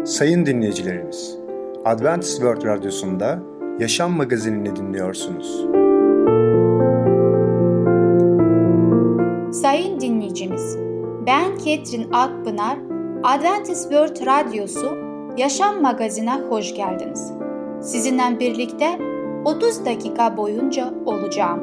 Sayın dinleyicilerimiz, Adventist World Radyosu'nda Yaşam Magazinini dinliyorsunuz. Sayın dinleyicimiz, ben Ketrin Akpınar, Adventist World Radyosu Yaşam Magazinine hoş geldiniz. Sizinle birlikte 30 dakika boyunca olacağım.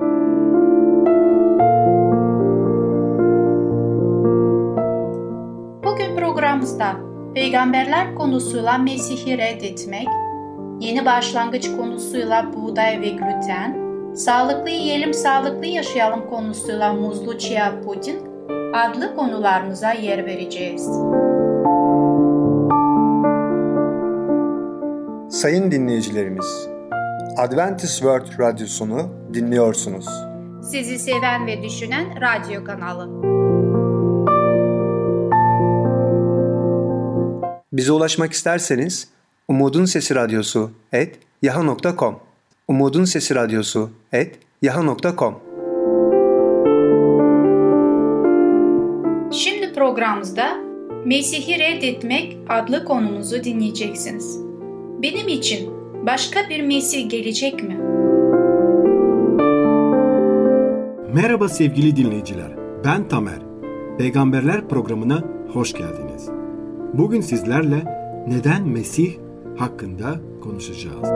Bugün programımızda peygamberler konusuyla Mesih'i reddetmek, yeni başlangıç konusuyla buğday ve gluten, sağlıklı yiyelim, sağlıklı yaşayalım konusuyla muzlu chia puding adlı konularımıza yer vereceğiz. Sayın dinleyicilerimiz, Adventist World Radyosunu dinliyorsunuz. Sizi seven ve düşünen radyo kanalı. Bize ulaşmak isterseniz umudunsesiradyosu@yahoo.com umudunsesiradyosu@yahoo.com. Şimdi programımızda Mesih'i reddetmek adlı konumuzu dinleyeceksiniz. Benim için başka bir Mesih gelecek mi? Merhaba sevgili dinleyiciler, ben Tamer. Peygamberler programına hoş geldiniz. Bugün sizlerle neden Mesih hakkında konuşacağız.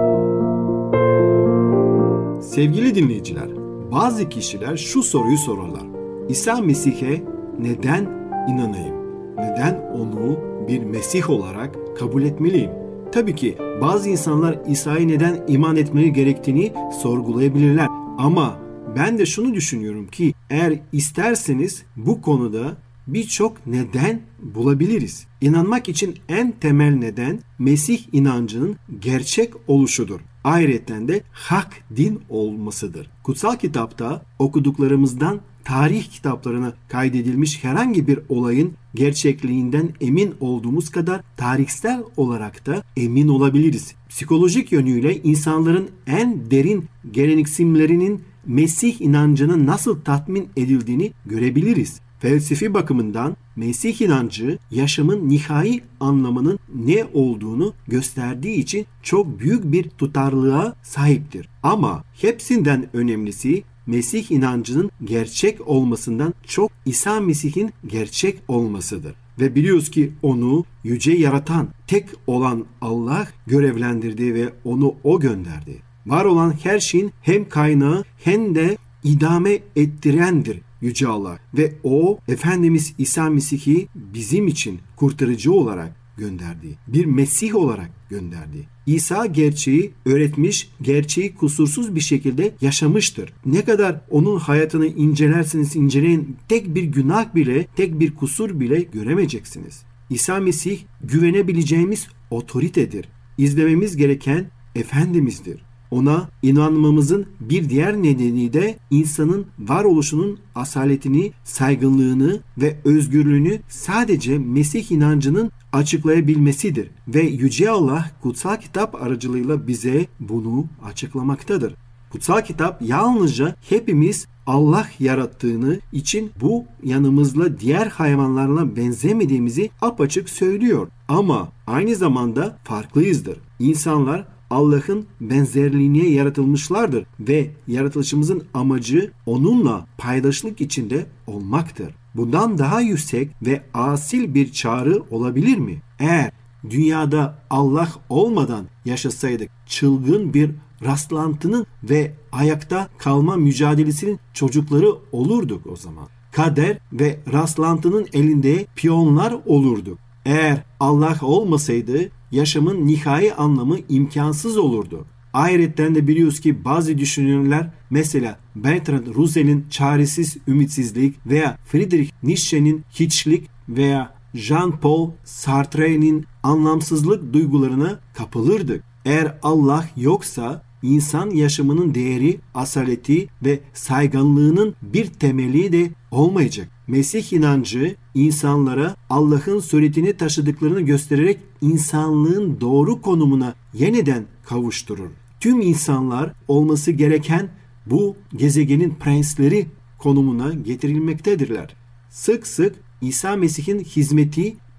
Sevgili dinleyiciler, bazı kişiler şu soruyu sorarlar. İsa Mesih'e neden inanayım? Neden onu bir Mesih olarak kabul etmeliyim? Tabii ki bazı insanlar İsa'ya neden iman etmeleri gerektiğini sorgulayabilirler. Ama ben de şunu düşünüyorum ki eğer isterseniz bu konuda birçok neden bulabiliriz. İnanmak için en temel neden Mesih inancının gerçek oluşudur. Ayrıca de hak din olmasıdır. Kutsal kitapta okuduklarımızdan tarih kitaplarına kaydedilmiş herhangi bir olayın gerçekliğinden emin olduğumuz kadar tarihsel olarak da emin olabiliriz. Psikolojik yönüyle insanların en derin gereksinimlerinin Mesih inancının nasıl tatmin edildiğini görebiliriz. Felsefi bakımından Mesih inancı yaşamın nihai anlamının ne olduğunu gösterdiği için çok büyük bir tutarlılığa sahiptir. Ama hepsinden önemlisi Mesih inancının gerçek olmasından çok İsa Mesih'in gerçek olmasıdır. Ve biliyoruz ki onu yüce yaratan, tek olan Allah görevlendirdi ve onu o gönderdi. Var olan her şeyin hem kaynağı hem de idame ettirendir Yüce Allah. Ve o Efendimiz İsa Mesih'i bizim için kurtarıcı olarak gönderdi. Bir Mesih olarak gönderdi. İsa gerçeği öğretmiş, gerçeği kusursuz bir şekilde yaşamıştır. Ne kadar onun hayatını incelerseniz inceleyin, tek bir günah bile, tek bir kusur bile göremeyeceksiniz. İsa Mesih güvenebileceğimiz otoritedir. İzlememiz gereken Efendimiz'dir. Ona inanmamızın bir diğer nedeni de insanın varoluşunun asaletini, saygınlığını ve özgürlüğünü sadece Mesih inancının açıklayabilmesidir. Ve Yüce Allah kutsal kitap aracılığıyla bize bunu açıklamaktadır. Kutsal kitap yalnızca hepimiz Allah yarattığını için bu yanımızla diğer hayvanlarla benzemediğimizi apaçık söylüyor. Ama aynı zamanda farklıyızdır. İnsanlar Allah'ın benzerliğine yaratılmışlardır ve yaratılışımızın amacı onunla paydaşlık içinde olmaktır. Bundan daha yüksek ve asil bir çağrı olabilir mi? Eğer dünyada Allah olmadan yaşasaydık çılgın bir rastlantının ve ayakta kalma mücadelesinin çocukları olurduk o zaman. Kader ve rastlantının elinde piyonlar olurduk. Eğer Allah olmasaydı yaşamın nihai anlamı imkansız olurdu. Ayrıca de biliyoruz ki bazı düşünürler mesela Bertrand Russell'in çaresiz ümitsizlik veya Friedrich Nietzsche'nin hiçlik veya Jean-Paul Sartre'nin anlamsızlık duygularına kapılırdık. Eğer Allah yoksa insan yaşamının değeri, asaleti ve saygınlığının bir temeli de olmayacak. Mesih inancı insanlara Allah'ın suretini taşıdıklarını göstererek insanlığın doğru konumuna yeniden kavuşturur. Tüm insanlar olması gereken bu gezegenin prensleri konumuna getirilmektedirler. Sık sık İsa Mesih'in hizmeti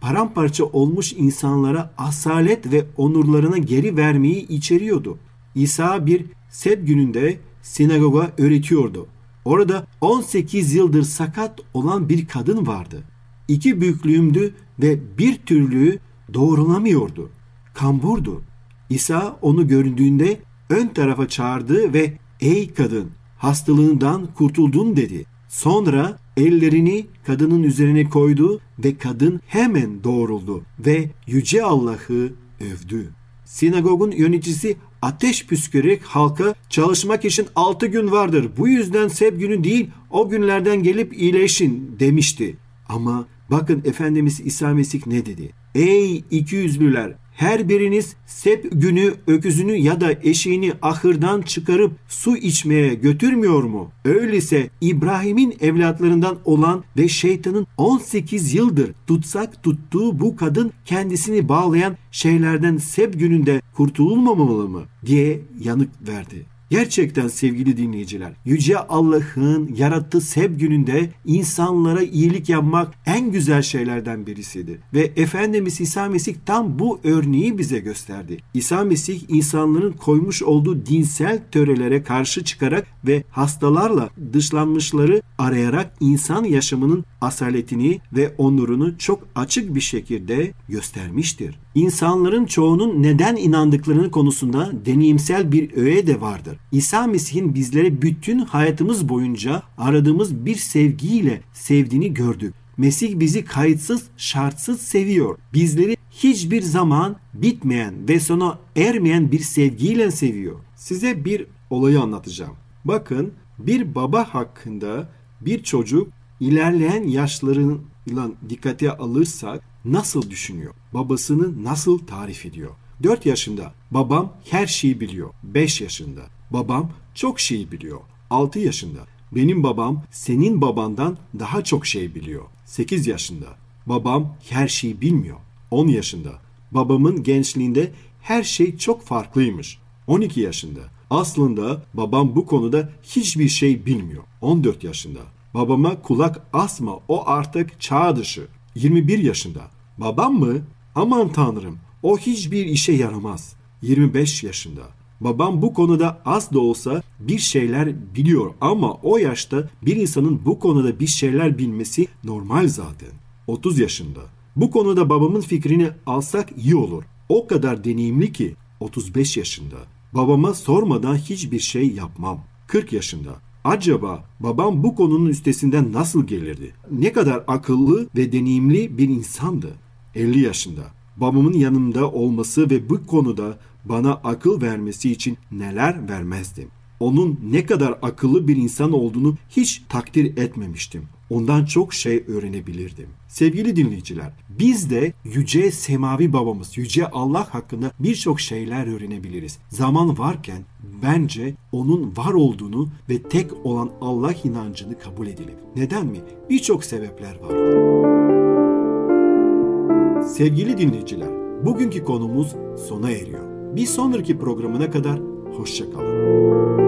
paramparça olmuş insanlara asalet ve onurlarına geri vermeyi içeriyordu. İsa bir Sebt gününde sinagoga öğretiyordu. Orada 18 yıldır sakat olan bir kadın vardı. 2 büklümdü ve bir türlü doğrulamıyordu. Kamburdu. İsa onu gördüğünde ön tarafa çağırdı ve "Ey kadın, hastalığından kurtuldun" dedi. Sonra ellerini kadının üzerine koydu ve kadın hemen doğruldu ve Yüce Allah'ı övdü. Sinagogun yöneticisi ateş püskürerek halka "Çalışmak için 6 gün vardır. Bu yüzden Sebt günü değil, o günlerden gelip iyileşin" demişti. Ama bakın Efendimiz İsa Mesih ne dedi? "Ey ikiyüzlüler! Her biriniz Sebt günü öküzünü ya da eşeğini ahırdan çıkarıp su içmeye götürmüyor mu? Öyleyse İbrahim'in evlatlarından olan ve şeytanın 18 yıldır tutsak tuttuğu bu kadın kendisini bağlayan şeylerden Sebt gününde kurtulmamalı mı?" diye yanıt verdi. Gerçekten sevgili dinleyiciler, Yüce Allah'ın yarattığı Sebt gününde insanlara iyilik yapmak en güzel şeylerden birisidir. Ve Efendimiz İsa Mesih tam bu örneği bize gösterdi. İsa Mesih insanların koymuş olduğu dinsel törelere karşı çıkarak ve hastalarla dışlanmışları arayarak insan yaşamının asaletini ve onurunu çok açık bir şekilde göstermiştir. İnsanların çoğunun neden inandıklarının konusunda deneyimsel bir öğe de vardır. İsa Mesih'in bizlere bütün hayatımız boyunca aradığımız bir sevgiyle sevdiğini gördük. Mesih bizi kayıtsız, şartsız seviyor. Bizleri hiçbir zaman bitmeyen ve sona ermeyen bir sevgiyle seviyor. Size bir olayı anlatacağım. Bakın, bir baba hakkında bir çocuk ilerleyen yaşlarıyla dikkate alırsak nasıl düşünüyor? Babasını nasıl tarif ediyor? 4 yaşında babam her şeyi biliyor. 5 yaşında babam çok şey biliyor. 6 yaşında benim babam senin babandan daha çok şey biliyor. 8 yaşında babam her şeyi bilmiyor. 10 yaşında babamın gençliğinde her şey çok farklıymış. 12 yaşında aslında babam bu konuda hiçbir şey bilmiyor. 14 yaşında babama kulak asma, o artık çağ dışı. 21 yaşında babam mı? Aman tanrım, o hiçbir işe yaramaz. 25 yaşında babam bu konuda az da olsa bir şeyler biliyor ama o yaşta bir insanın bu konuda bir şeyler bilmesi normal zaten. 30 yaşında bu konuda babamın fikrini alsak iyi olur. O kadar deneyimli ki. 35 yaşında babama sormadan hiçbir şey yapmam. 40 yaşında acaba babam bu konunun üstesinden nasıl gelirdi? Ne kadar akıllı ve deneyimli bir insandı. 50 yaşında babamın yanımda olması ve bu konuda bana akıl vermesi için neler vermezdim. Onun ne kadar akıllı bir insan olduğunu hiç takdir etmemiştim. Ondan çok şey öğrenebilirdim. Sevgili dinleyiciler, biz de yüce semavi babamız, yüce Allah hakkında birçok şeyler öğrenebiliriz. Zaman varken bence onun var olduğunu ve tek olan Allah inancını kabul edelim. Neden mi? Birçok sebepler var. Sevgili dinleyiciler, bugünkü konumuz sona eriyor. Bir sonraki programına kadar hoşça kalın.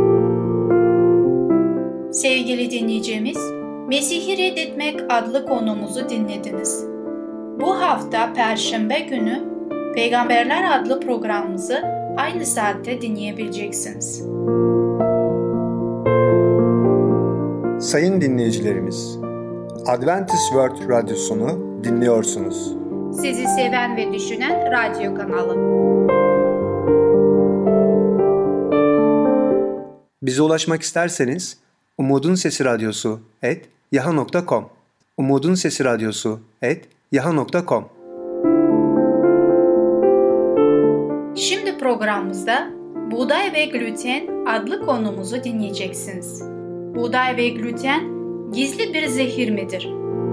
Sevgili dinleyicimiz, Mesih'i Reddetmek adlı konumuzu dinlediniz. Bu hafta Perşembe günü Peygamberler adlı programımızı aynı saatte dinleyebileceksiniz. Sayın dinleyicilerimiz, Adventist World Radyosunu dinliyorsunuz. Sizi seven ve düşünen radyo kanalı. Bize ulaşmak isterseniz umudunsesiradyosu@yahoo.com umudunsesiradyosu@yahoo.com. Şimdi programımızda Buğday ve Gluten adlı konumuzu dinleyeceksiniz. Buğday ve gluten gizli bir zehir midir?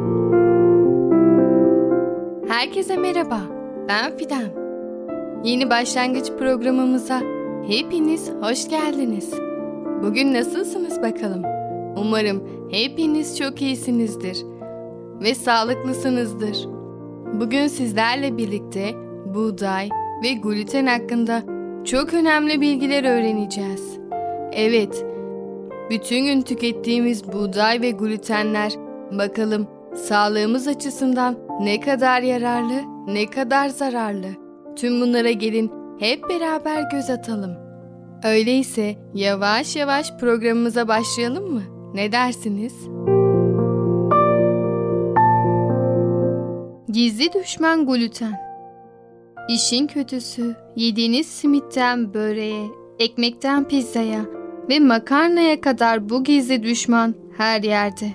Herkese merhaba, ben Fidan. Yeni başlangıç programımıza hepiniz hoş geldiniz. Bugün nasılsınız bakalım? Umarım hepiniz çok iyisinizdir ve sağlıklısınızdır. Bugün sizlerle birlikte buğday ve gluten hakkında çok önemli bilgiler öğreneceğiz. Evet, bütün gün tükettiğimiz buğday ve glutenler bakalım sağlığımız açısından Ne kadar yararlı, ne kadar zararlı. Tüm bunlara gelin hep beraber göz atalım. Öyleyse yavaş yavaş programımıza başlayalım mı? Ne dersiniz? Gizli düşman gluten. İşin kötüsü, yediğiniz simitten böreğe, ekmekten pizzaya ve makarnaya kadar bu gizli düşman her yerde.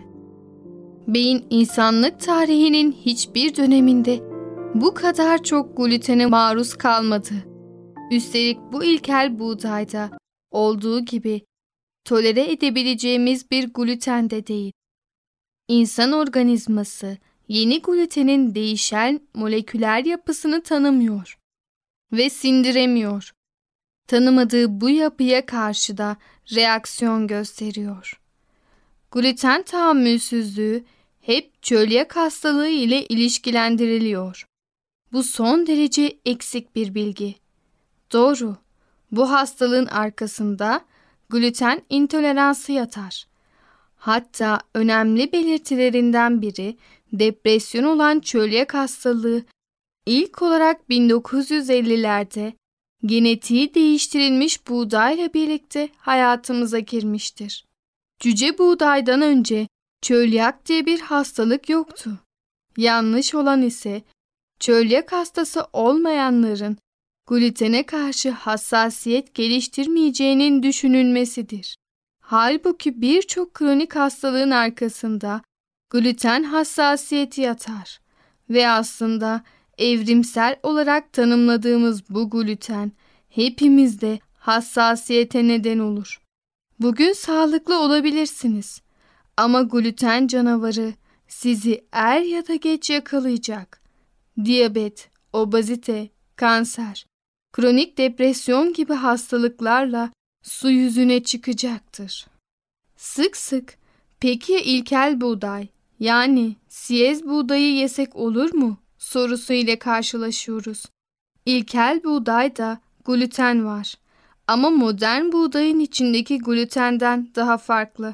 Beyin insanlık tarihinin hiçbir döneminde bu kadar çok glutene maruz kalmadı. Üstelik bu ilkel buğdayda olduğu gibi tolere edebileceğimiz bir gluten de değil. İnsan organizması yeni glutenin değişen moleküler yapısını tanımıyor ve sindiremiyor. Tanımadığı bu yapıya karşı da reaksiyon gösteriyor. Gluten tahammülsüzlüğü hep çölyak hastalığı ile ilişkilendiriliyor. Bu son derece eksik bir bilgi. Doğru, bu hastalığın arkasında gluten intoleransı yatar. Hatta önemli belirtilerinden biri depresyon olan çölyak hastalığı ilk olarak 1950'lerde genetiği değiştirilmiş buğdayla birlikte hayatımıza girmiştir. Cüce buğdaydan önce çölyak diye bir hastalık yoktu. Yanlış olan ise çölyak hastası olmayanların glutene karşı hassasiyet geliştirmeyeceğinin düşünülmesidir. Halbuki birçok kronik hastalığın arkasında gluten hassasiyeti yatar ve aslında evrimsel olarak tanımladığımız bu gluten hepimizde hassasiyete neden olur. Bugün sağlıklı olabilirsiniz ama gluten canavarı sizi er ya da geç yakalayacak. Diyabet, obezite, kanser, kronik depresyon gibi hastalıklarla su yüzüne çıkacaktır. Sık sık peki ya ilkel buğday yani siyez buğdayı yesek olur mu sorusu ile karşılaşıyoruz. İlkel buğdayda gluten var ama modern buğdayın içindeki glutenden daha farklı.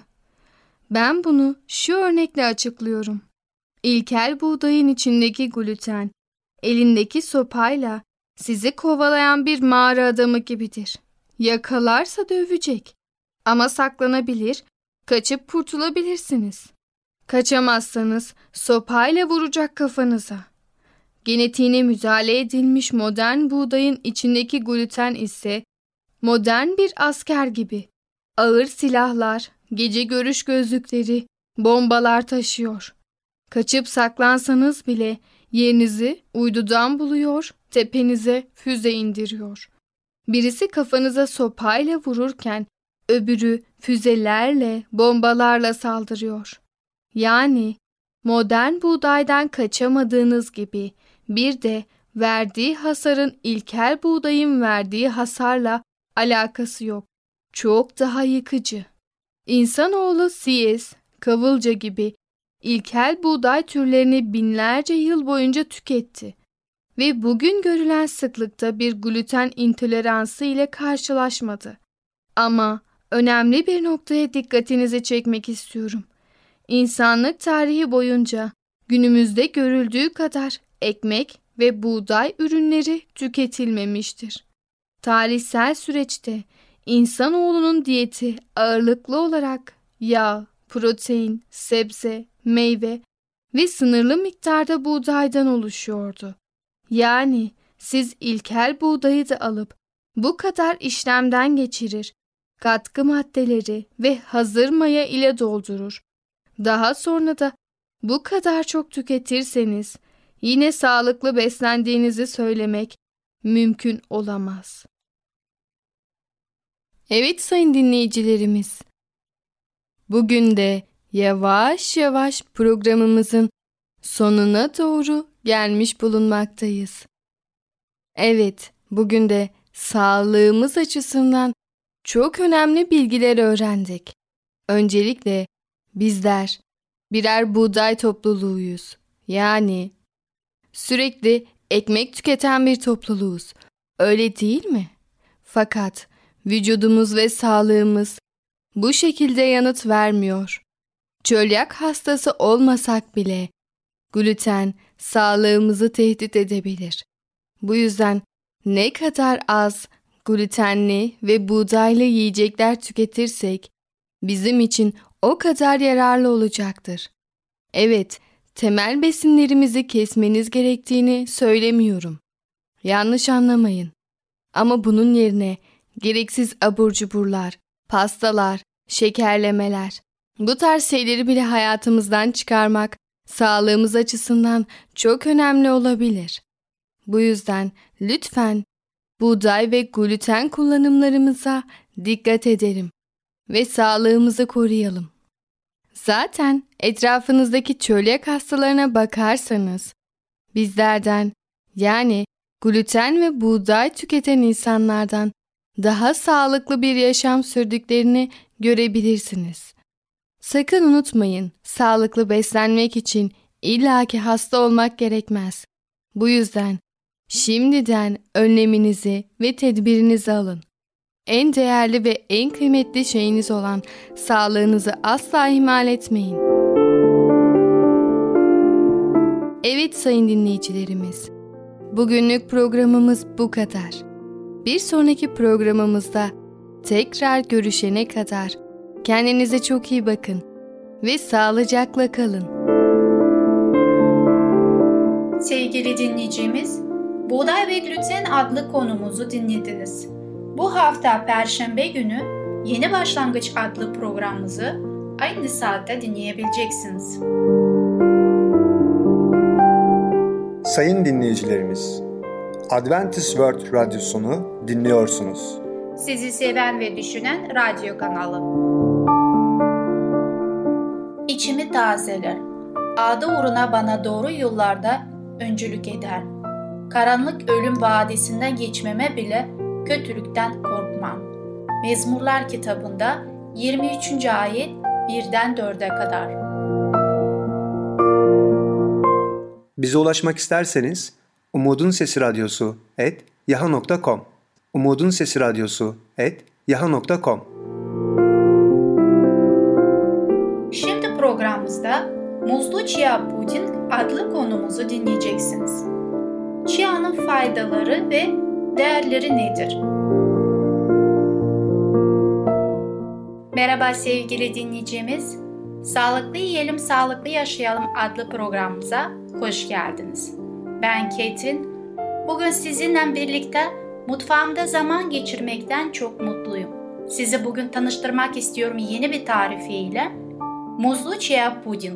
Ben bunu şu örnekle açıklıyorum. İlkel buğdayın içindeki gluten elindeki sopayla sizi kovalayan bir mağara adamı gibidir. Yakalarsa dövecek ama saklanabilir, kaçıp kurtulabilirsiniz. Kaçamazsanız sopayla vuracak kafanıza. Genetiğine müdahale edilmiş modern buğdayın içindeki gluten ise modern bir asker gibi ağır silahlar, gece görüş gözlükleri, bombalar taşıyor. Kaçıp saklansanız bile yerinizi uydudan buluyor, tepenize füze indiriyor. Birisi kafanıza sopayla vururken öbürü füzelerle, bombalarla saldırıyor. Yani modern buğdaydan kaçamadığınız gibi bir de verdiği hasarın ilkel buğdayın verdiği hasarla alakası yok. Çok daha yıkıcı. İnsanoğlu siyez, kavılca gibi ilkel buğday türlerini binlerce yıl boyunca tüketti ve bugün görülen sıklıkta bir gluten intoleransı ile karşılaşmadı. Ama önemli bir noktaya dikkatinizi çekmek istiyorum. İnsanlık tarihi boyunca günümüzde görüldüğü kadar ekmek ve buğday ürünleri tüketilmemiştir. Tarihsel süreçte insanoğlunun diyeti ağırlıklı olarak yağ, protein, sebze, meyve ve sınırlı miktarda buğdaydan oluşuyordu. Yani siz ilkel buğdayı da alıp bu kadar işlemden geçirir, katkı maddeleri ve hazır maya ile doldurur. Daha sonra da bu kadar çok tüketirseniz yine sağlıklı beslendiğinizi söylemek mümkün olamaz. Evet sayın dinleyicilerimiz, bugün de yavaş yavaş programımızın sonuna doğru gelmiş bulunmaktayız. Evet, bugün de sağlığımız açısından çok önemli bilgiler öğrendik. Öncelikle bizler birer buğday topluluğuyuz. Yani sürekli ekmek tüketen bir topluluğuz. Öyle değil mi? Fakat vücudumuz ve sağlığımız bu şekilde yanıt vermiyor. Çölyak hastası olmasak bile gluten sağlığımızı tehdit edebilir. Bu yüzden ne kadar az glutenli ve buğdaylı yiyecekler tüketirsek bizim için o kadar yararlı olacaktır. Evet, temel besinlerimizi kesmeniz gerektiğini söylemiyorum. Yanlış anlamayın. Ama bunun yerine gereksiz abur cuburlar, pastalar, şekerlemeler, bu tarz şeyleri bile hayatımızdan çıkarmak sağlığımız açısından çok önemli olabilir. Bu yüzden lütfen buğday ve gluten kullanımlarımıza dikkat edelim ve sağlığımızı koruyalım. Zaten etrafınızdaki çölyak hastalarına bakarsanız bizlerden, yani gluten ve buğday tüketen insanlardan daha sağlıklı bir yaşam sürdüklerini görebilirsiniz. Sakın unutmayın, sağlıklı beslenmek için illaki hasta olmak gerekmez. Bu yüzden şimdiden önleminizi ve tedbirinizi alın. En değerli ve en kıymetli şeyiniz olan sağlığınızı asla ihmal etmeyin. Evet sayın dinleyicilerimiz, bugünlük programımız bu kadar. Bir sonraki programımızda tekrar görüşene kadar kendinize çok iyi bakın ve sağlıcakla kalın. Sevgili dinleyicimiz, Buğday ve Gluten adlı konumuzu dinlediniz. Bu hafta Perşembe günü Yeni Başlangıç adlı programımızı aynı saatte dinleyebileceksiniz. Sayın dinleyicilerimiz, Adventist World Radyosunu dinliyorsunuz. Sizi seven ve düşünen radyo kanalı. İçimi tazeler, adı uğruna bana doğru yollarda öncülük eder. Karanlık ölüm vadisinden geçmeme bile kötülükten korkmam. Mezmurlar kitabında 23. ayet 1'den 4'e kadar. Bize ulaşmak isterseniz Umutun Sesi Radyosu @yahoo.com Umutun Sesi Radyosu @yahoo.com. Şimdi programımızda muzlu chia puding adlı konumuzu dinleyeceksiniz. Chia'nın faydaları ve değerleri nedir? Merhaba sevgili dinleyicimiz. Sağlıklı Yiyelim, Sağlıklı Yaşayalım adlı programımıza hoş geldiniz. Ben Ketrin. Bugün sizinle birlikte mutfağımda zaman geçirmekten çok mutluyum. Sizi bugün tanıştırmak istiyorum yeni bir tarifiyle. Muzlu chia puding.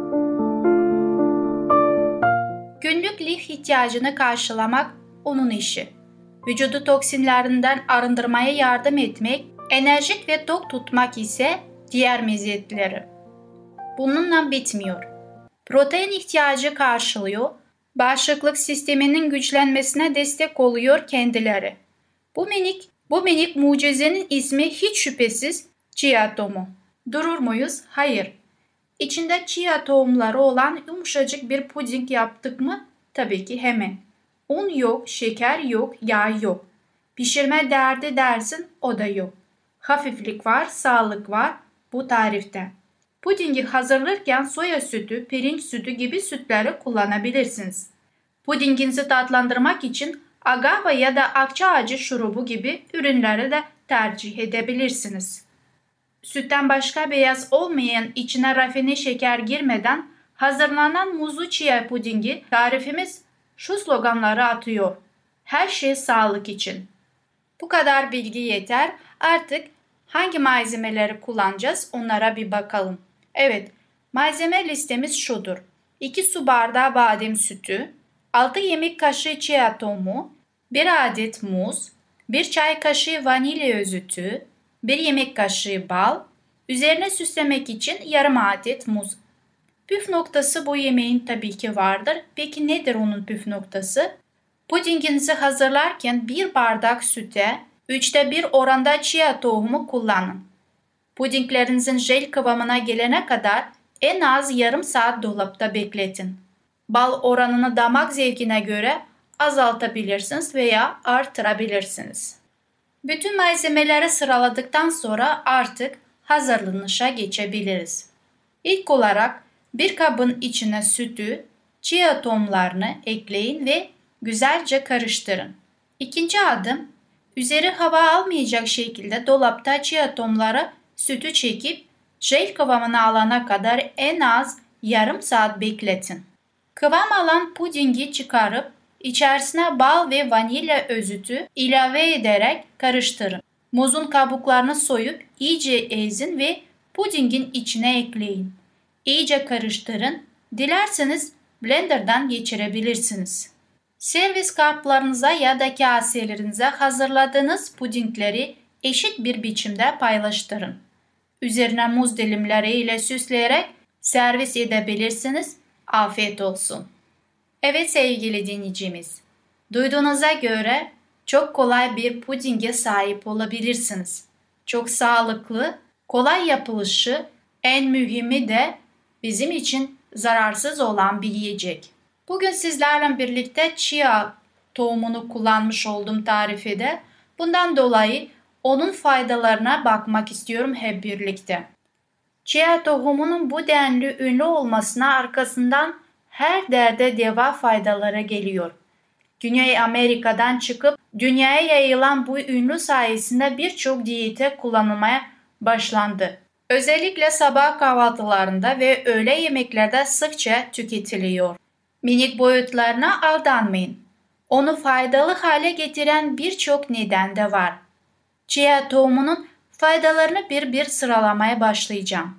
Günlük lif ihtiyacını karşılamak onun işi. Vücudu toksinlerinden arındırmaya yardım etmek, enerjik ve tok tutmak ise diğer meziyetleri. Bununla bitmiyor. Protein ihtiyacı karşılıyor, bağışıklık sisteminin güçlenmesine destek oluyor kendileri. Bu minik mucizenin ismi hiç şüphesiz chia tohumu. Durur muyuz? Hayır. İçinde chia tohumları olan yumuşacık bir puding yaptık mı? Tabii ki hemen. Un yok, şeker yok, yağ yok. Pişirme derdi dersin, o da yok. Hafiflik var, sağlık var bu tarifte. Pudingi hazırlarken soya sütü, pirinç sütü gibi sütleri kullanabilirsiniz. Pudinginizi tatlandırmak için agave ya da akçaağacı şurubu gibi ürünleri de tercih edebilirsiniz. Sütten başka beyaz olmayan, içine rafine şeker girmeden hazırlanan muzlu chia pudingi tarifimiz şu sloganları atıyor: her şey sağlık için. Bu kadar bilgi yeter. Artık hangi malzemeleri kullanacağız onlara bir bakalım. Evet, malzeme listemiz şudur: 2 su bardağı badem sütü, 6 yemek kaşığı chia tohumu, 1 adet muz, 1 çay kaşığı vanilya özütü, 1 yemek kaşığı bal, üzerine süslemek için yarım adet muz. Püf noktası bu yemeğin tabii ki vardır. Peki nedir onun püf noktası? Pudinginizi hazırlarken 1 bardak süte 3'te 1 oranda chia tohumu kullanın. Pudinglerinizin jel kıvamına gelene kadar en az yarım saat dolapta bekletin. Bal oranını damak zevkine göre azaltabilirsiniz veya artırabilirsiniz. Bütün malzemeleri sıraladıktan sonra artık hazırlanışa geçebiliriz. İlk olarak bir kabın içine sütü chia tohumlarını ekleyin ve güzelce karıştırın. İkinci adım, üzeri hava almayacak şekilde dolapta chia tohumları sütü çekip jel kıvamını alana kadar en az yarım saat bekletin. Kıvam alan pudingi çıkarıp içerisine bal ve vanilya özütü ilave ederek karıştırın. Muzun kabuklarını soyup iyice ezin ve pudingin içine ekleyin. İyice karıştırın. Dilerseniz blenderdan geçirebilirsiniz. Servis kaplarınıza ya da kaselerinize hazırladığınız pudingleri eşit bir biçimde paylaştırın. Üzerine muz dilimleri ile süsleyerek servis edebilirsiniz. Afiyet olsun. Evet sevgili dinleyicimiz, duyduğunuza göre çok kolay bir pudinge sahip olabilirsiniz. Çok sağlıklı, kolay yapılışı, en mühimi de bizim için zararsız olan bir yiyecek. Bugün sizlerle birlikte chia tohumunu kullanmış olduğum tarifede. Bundan dolayı onun faydalarına bakmak istiyorum hep birlikte. Chia tohumunun bu denli ünlü olmasına arkasından her derde deva faydaları geliyor. Güney Amerika'dan çıkıp dünyaya yayılan bu ünlü sayesinde birçok diyete kullanılmaya başlandı. Özellikle sabah kahvaltılarında ve öğle yemeklerde sıkça tüketiliyor. Minik boyutlarına aldanmayın. Onu faydalı hale getiren birçok neden de var. Chia tohumunun faydalarını bir sıralamaya başlayacağım.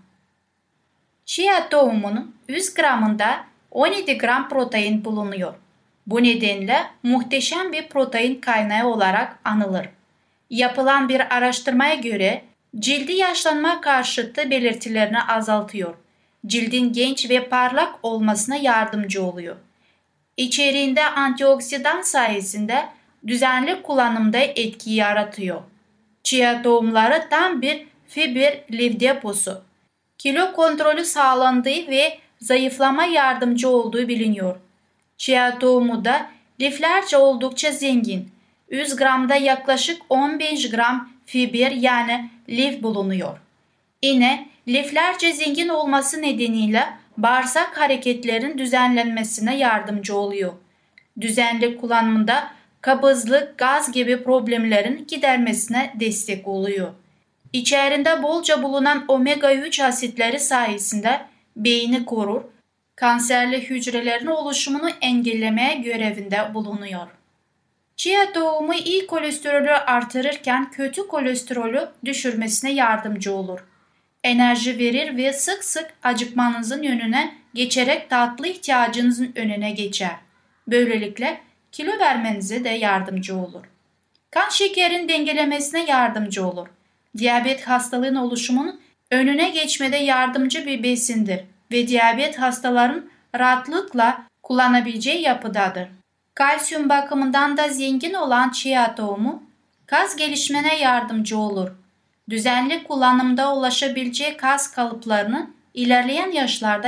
Chia tohumunun 100 gramında 17 gram protein bulunuyor. Bu nedenle muhteşem bir protein kaynağı olarak anılır. Yapılan bir araştırmaya göre cildi yaşlanma karşıtı belirtilerini azaltıyor. Cildin genç ve parlak olmasına yardımcı oluyor. İçeriğinde antioksidan sayesinde düzenli kullanımda etki yaratıyor. Chia tohumları tam bir fiber lif deposu. Kilo kontrolü sağlandığı ve zayıflama yardımcı olduğu biliniyor. Chia tohumu da liflerce oldukça zengin. 100 gramda yaklaşık 15 gram fiber yani lif bulunuyor. Yine liflerce zengin olması nedeniyle bağırsak hareketlerin düzenlenmesine yardımcı oluyor. Düzenli kullanımda kabızlık, gaz gibi problemlerin gidermesine destek oluyor. İçerinde bolca bulunan omega 3 asitleri sayesinde beyni korur, kanserli hücrelerin oluşumunu engellemeye görevinde bulunuyor. Chia tohumu iyi kolesterolü artırırken kötü kolesterolü düşürmesine yardımcı olur. Enerji verir ve sık sık acıkmanızın önüne geçerek tatlı ihtiyacınızın önüne geçer. Böylelikle kilo vermenize de yardımcı olur. Kan şekerin dengelemesine yardımcı olur. Diyabet hastalığın oluşumunun önüne geçmede yardımcı bir besindir ve diyabet hastaların rahatlıkla kullanabileceği yapıdadır. Kalsiyum bakımından da zengin olan chia tohumu kas gelişmene yardımcı olur. Düzenli kullanımda ulaşabileceği kas kalıplarını ilerleyen yaşlarda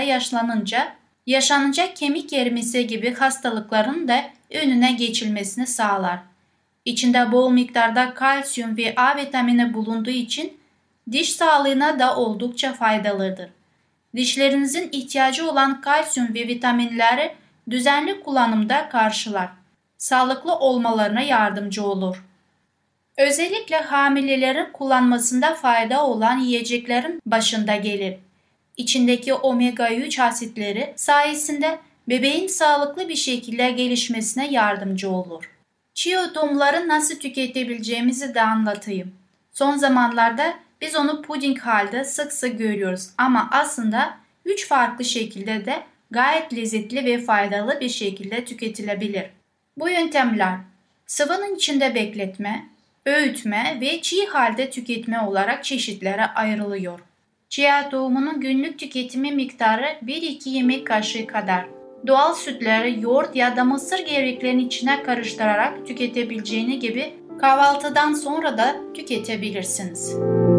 yaşanacak kemik erimesi gibi hastalıkların da önüne geçilmesini sağlar. İçinde bol miktarda kalsiyum ve A vitamini bulunduğu için diş sağlığına da oldukça faydalıdır. Dişlerinizin ihtiyacı olan kalsiyum ve vitaminleri düzenli kullanımda karşılar. Sağlıklı olmalarına yardımcı olur. Özellikle hamilelerin kullanmasında fayda olan yiyeceklerin başında gelir. İçindeki omega 3 asitleri sayesinde bebeğin sağlıklı bir şekilde gelişmesine yardımcı olur. Chia tohumları nasıl tüketebileceğimizi de anlatayım. Son zamanlarda biz onu puding halde sık sık görüyoruz ama aslında 3 farklı şekilde de gayet lezzetli ve faydalı bir şekilde tüketilebilir. Bu yöntemler sıvının içinde bekletme, öğütme ve çiğ halde tüketme olarak çeşitlere ayrılıyor. Chia tohumunun günlük tüketimi miktarı 1-2 yemek kaşığı kadar. Doğal sütleri yoğurt ya da mısır gevreklerinin içine karıştırarak tüketebileceğini gibi kahvaltıdan sonra da tüketebilirsiniz.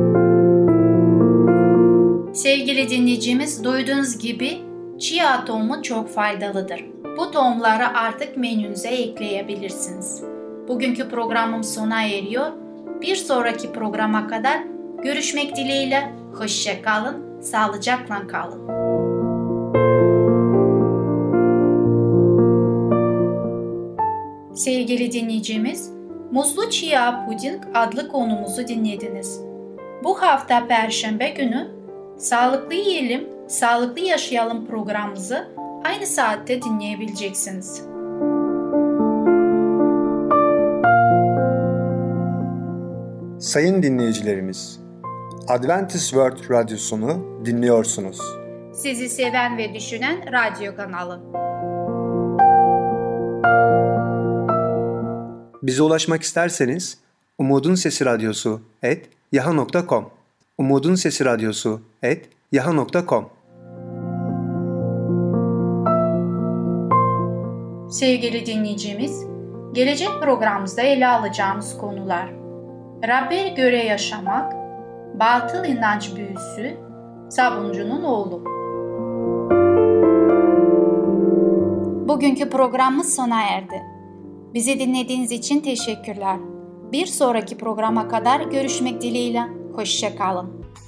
Sevgili dinleyicimiz, duyduğunuz gibi chia tohumu çok faydalıdır. Bu tohumları artık menünüze ekleyebilirsiniz. Bugünkü programım sona eriyor. Bir sonraki programa kadar görüşmek dileğiyle. Hoşça kalın, sağlıcakla kalın. Sevgili dinleyicimiz, Muzlu Chia Puding adlı konumuzu dinlediniz. Bu hafta Perşembe günü Sağlıklı Yiyelim, Sağlıklı Yaşayalım programımızı aynı saatte dinleyebileceksiniz. Sayın dinleyicilerimiz, Adventist World Radyosunu dinliyorsunuz. Sizi seven ve düşünen radyo kanalı. Bize ulaşmak isterseniz umudunsesiradyosu@yahoo.com umudunsesiradyosu@yahoo.com. Sevgili dinleyicimiz, gelecek programımızda ele alacağımız konular: Rabbe göre yaşamak, batıl inanç büyüsü, sabuncunun oğlu. Bugünkü programımız sona erdi. Bizi dinlediğiniz için teşekkürler. Bir sonraki programa kadar görüşmek dileğiyle. Hoşça kalın.